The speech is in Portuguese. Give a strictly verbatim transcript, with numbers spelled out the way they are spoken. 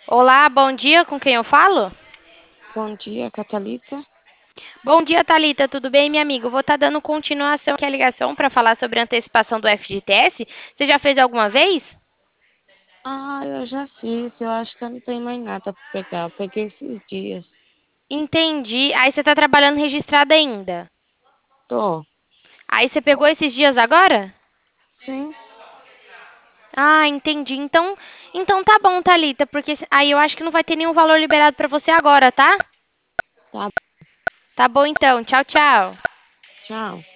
Olá, bom dia, com quem eu falo? Bom dia, Catalita. Bom dia, Thalita, tudo bem, minha amiga? Eu vou estar dando continuação aqui à ligação para falar sobre a antecipação do F G T S. Você já fez alguma vez? Ah, eu já fiz. Eu acho que eu não tenho mais nada para pegar. Eu peguei esses dias. Entendi. Aí você está trabalhando registrada ainda. Tô. Aí você pegou esses dias agora? Sim, Ah, entendi. Então, então tá bom, Thalita, porque se- aí eu acho que não vai ter nenhum valor liberado para você agora, tá? tá. Tá bom então. Tchau, tchau. Tchau.